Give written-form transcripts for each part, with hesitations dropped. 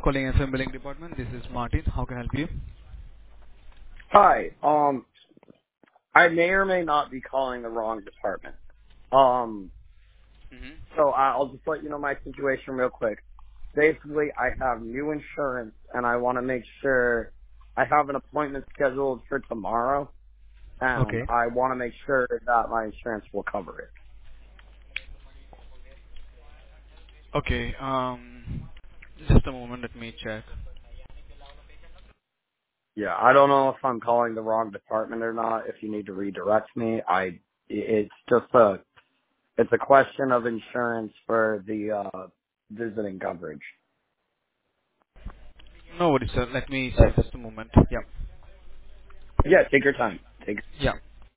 calling FM Billing Department. This is Martin. How can I help you? Hi. I may or may not be calling the wrong department. Um, Mm-hmm. so I'll just let you know my situation real quick. Basically, I have new insurance, and I want to make sure I have an appointment scheduled for tomorrow, and Okay. I want to make sure that my insurance will cover it. Okay. Just a moment. Let me check. Yeah, I don't know if I'm calling the wrong department or not. If you need to redirect me, it's just it's a question of insurance for the visiting coverage. No worries, sir. Let me check. Just a moment. Yeah. Yeah, take your time. Take. Yeah.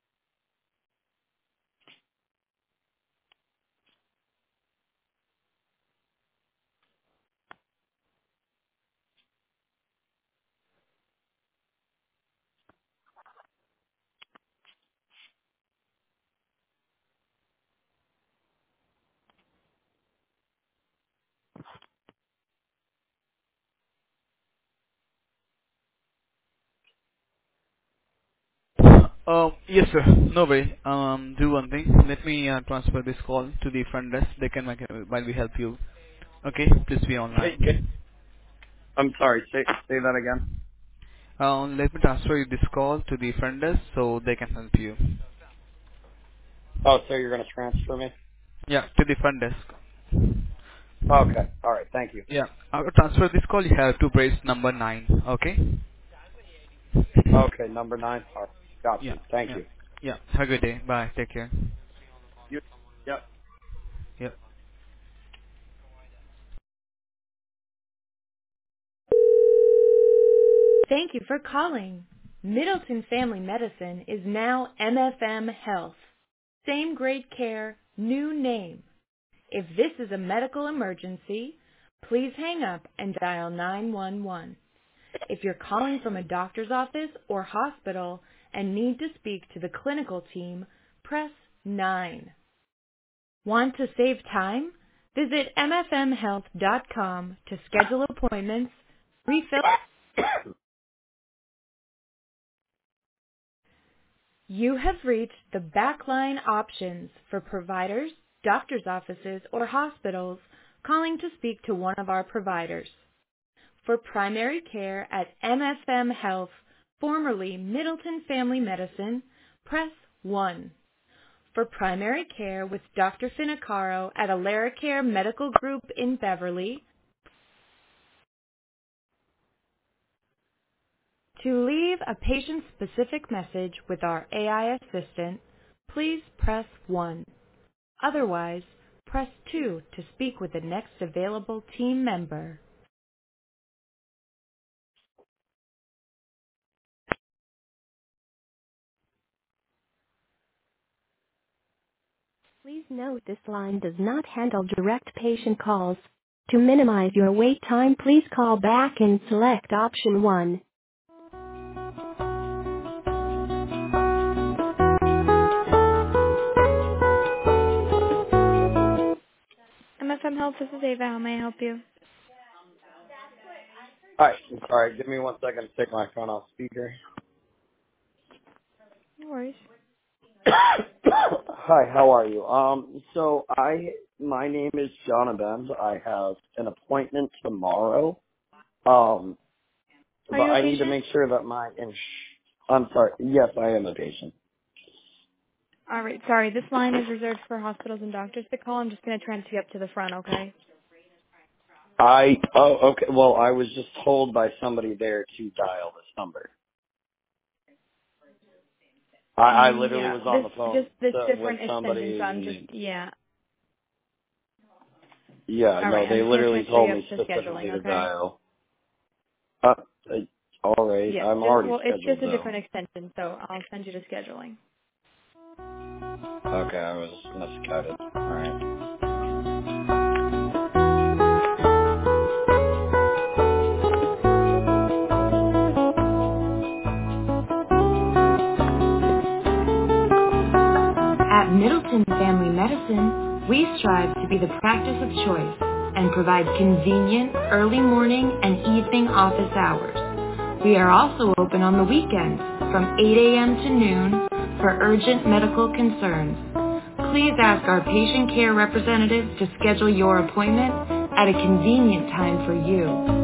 Yes, sir. No way. Do one thing. Let me transfer this call to the front desk. They can make while we help you. Okay. Please be Okay. online. I'm sorry. Say that again. Let me transfer you this call to the front desk so they can help you. Oh, so you're gonna transfer me? Yeah, to the front desk. Okay. All right. Thank you. Yeah. I'll transfer this call. You have to press number 9. Okay. Okay. Number 9. All right. Got Yeah. you. Thank Yeah. you. Yeah. Have a good day. Bye. Take care. You. Yep. Yeah. Thank you for calling. Middleton Family Medicine is now MFM Health. Same great care, new name. If this is a medical emergency, please hang up and dial 911. If you're calling from a doctor's office or hospital and need to speak to the clinical team, press 9. Want to save time? Visit mfmhealth.com to schedule appointments, refill. You have reached the backline options for providers, doctor's offices, or hospitals calling to speak to one of our providers. For primary care at MFM Health, formerly Middleton Family Medicine, press 1. For primary care with Dr. Finicaro at AleraCare Medical Group in Beverly, to leave a patient-specific message with our AI assistant, please press 1. Otherwise, press 2 to speak with the next available team member. Please note this line does not handle direct patient calls. To minimize your wait time, please call back and select option 1. MFM Health, this is Ava. How may I help you? All right. I'm sorry. Give me 1 second to take my phone off speaker. No worries. Hi. How are you? So my name is John Abend. I have an appointment tomorrow. Are But you a I need to patient? make sure that I'm sorry. Yes, I am a patient. All right, sorry. This line is reserved for hospitals and doctors to call. I'm just going to transfer you up to the front, okay? Okay. Well, I was just told by somebody there to dial this number. I literally Yeah, was on the phone this with different extension, so I'm just, somebody. yeah. Yeah, All no, right, I'm they just going to literally transfer you told up me to specifically scheduling, to okay? dial. Uh, all right. Yeah, I'm already it's scheduled just a though. different extension, so I'll send you to scheduling. Okay, I was misguided. All right. At Middleton Family Medicine, we strive to be the practice of choice. and provide convenient early morning and evening office hours. We are also open on the weekends from 8 a.m. to noon for urgent medical concerns. Please ask our patient care representative to schedule your appointment at a convenient time for you.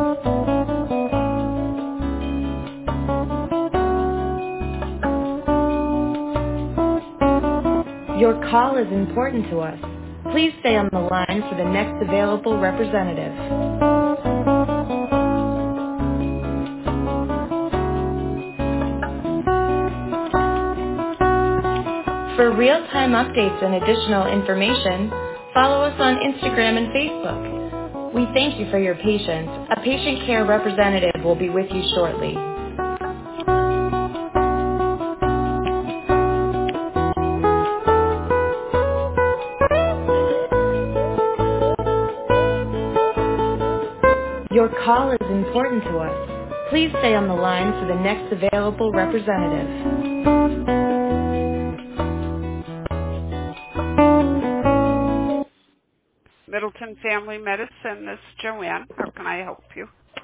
Your call is important to us. Please stay on the line for the next available representative. For real-time updates and additional information, follow us on Instagram and Facebook. We thank you for your patience. A patient care representative will be with you shortly. Your call is important to us. Please stay on the line for the next available representative. Middleton Family Medicine, this is Joanne. How can I help you?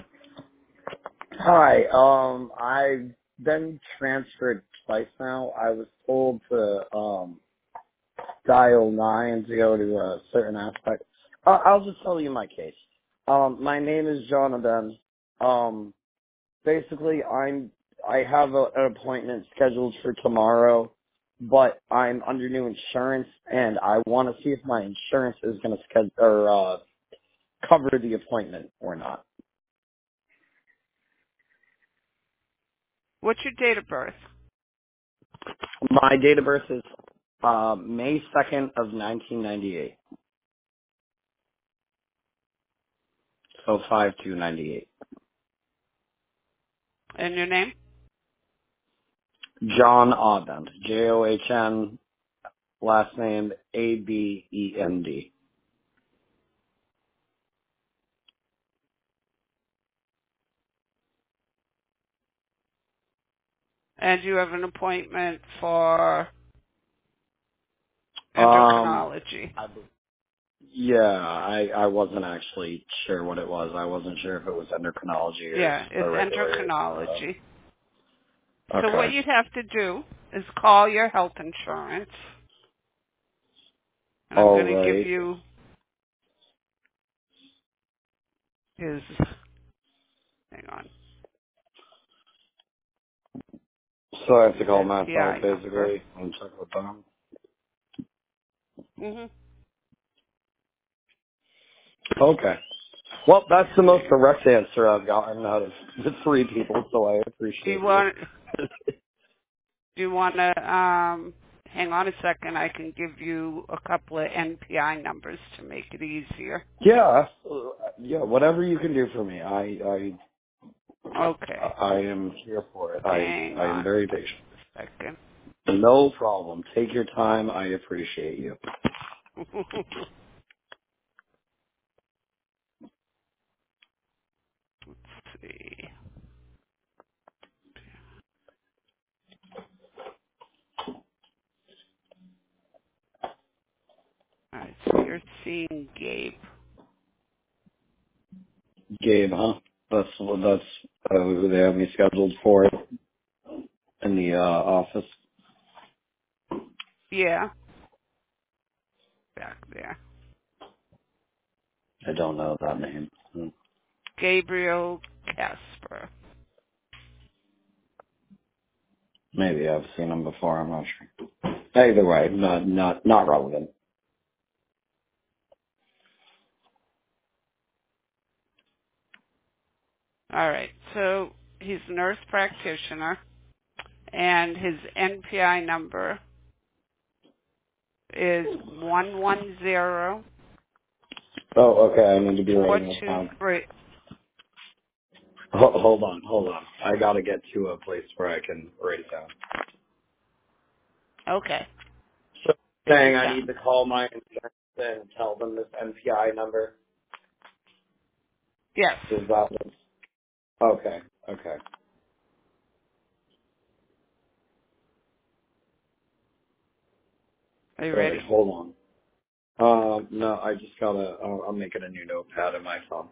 Hi, I've been transferred twice now. I was told to, dial 9 to go to a certain aspect. I'll just tell you my case. My name is Jonathan. Basically, I have an appointment scheduled for tomorrow, but I'm under new insurance, and I want to see if my insurance is going to cover the appointment or not. What's your date of birth? My date of birth is May 2nd of 1998. So 5298. And your name? John Aubend. John, last name Abend. And you have an appointment for endocrinology. Yeah, I wasn't actually sure what it was. I wasn't sure if it was endocrinology or Yeah, it's regular. endocrinology. So what Okay. you'd have to do is call your health insurance. And I'm All going to give right. you his, hang on, So I have to his call myself NPI number. basically and check with them. hmm Okay. Well, that's the most direct answer I've gotten out of the three people, so I Do you appreciate you. want, do you want to, hang on a second, I can give you a couple of NPI numbers to make it easier. Yeah, yeah, whatever you can do for me. Okay. I am here for it. Hang I am on very patient. a second. No problem. Take your time. I appreciate you. Let's see. All right, so you're seeing Gabe. Gabe, huh? That's who they have me scheduled for in the office. Yeah, back there. I don't know that name. Gabriel Casper. Maybe I've seen him before. I'm not sure. Either way, not relevant. All right, so he's a nurse practitioner, and his NPI number is 110 Oh, okay. I need to be writing this down. 423. Hold on. I gotta get to a place where I can write it down. Okay, So, take saying your I need time. to call my insurance and tell them this NPI number. Yes. Is that okay? Okay. Are you All right. ready? Hold on. No, I just gotta. I'm making a new notepad in my phone.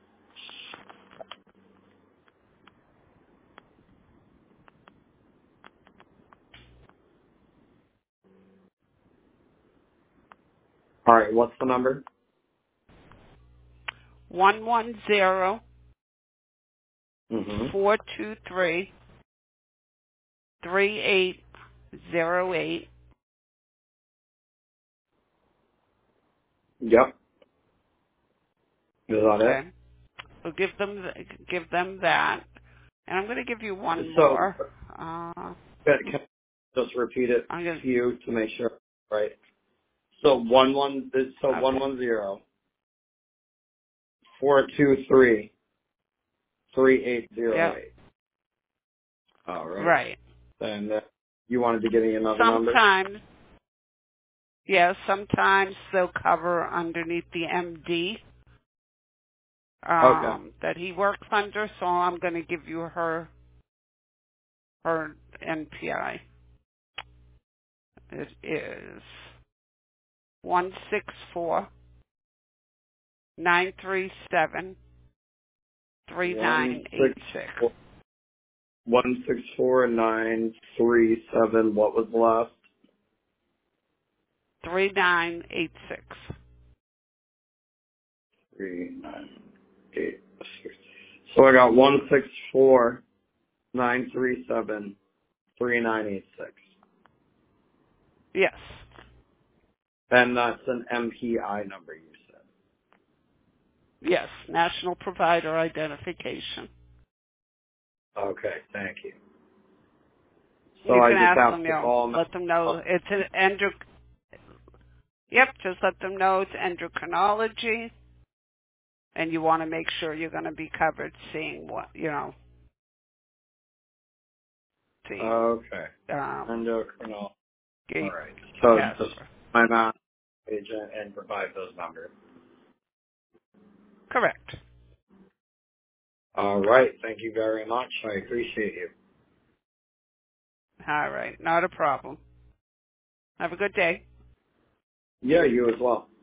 All right, what's the number? 110 Mm-hmm. 423 3808. Yep. Is that it? Okay. So give them that. And I'm going to give you one So, more. can I just repeat it I'm going to you to make sure, right? So 110 423 yeah, 3808. All right. right. And you wanted to give me another number? Sometimes they'll cover underneath the MD Okay. that he works under, so I'm going to give you her NPI. It is 164-937-3986. 164 937. What was the last? 3986. 3986. So I got 164 937 3986. Yes. And that's an MPI number, you said. Yes. National Provider Identification. Okay, thank you. So You I can just ask have them, to call them. let them know it's an just let them know it's endocrinology, and you want to make sure you're going to be covered seeing Okay. um, Endocrinology. All gate. right. So Yes, just my math agent and provide those numbers. correct. All right. Thank you very much. I appreciate you. All right, not a problem. Have a good day. Yeah, you as well.